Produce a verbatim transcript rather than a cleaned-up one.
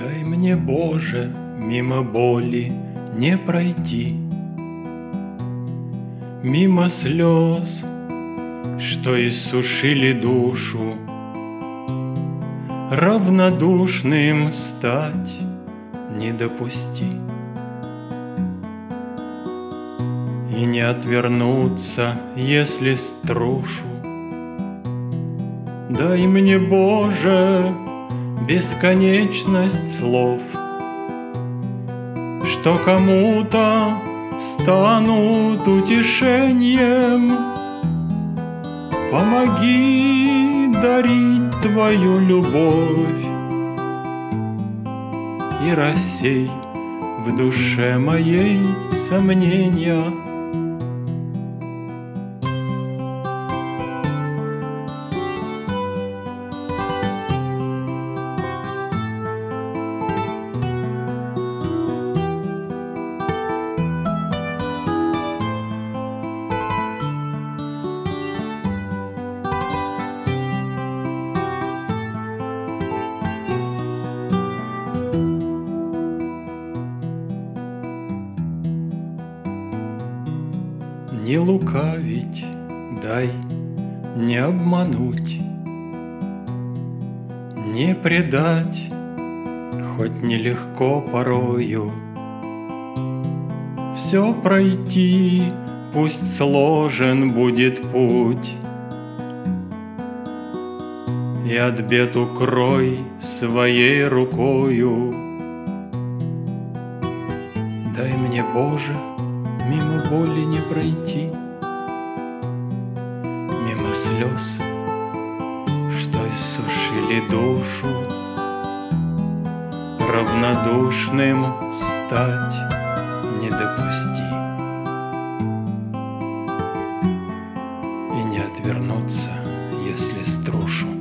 Дай мне, Боже, мимо боли не пройти, мимо слез, что иссушили душу, равнодушным стать не допусти. И не отвернуться, если струшу. Дай мне, Боже, бесконечность слов, что кому-то станут утешением. Помоги дарить Твою любовь и рассей в душе моей сомнения. Не лукавить дай, не обмануть, не предать, хоть нелегко порою. Все пройти, пусть сложен будет путь, и от бед укрой своей рукою. Дай мне, Боже, мимо боли не пройти, мимо слез, что иссушили душу, равнодушным стать не допусти. И не отвернуться, если струшу.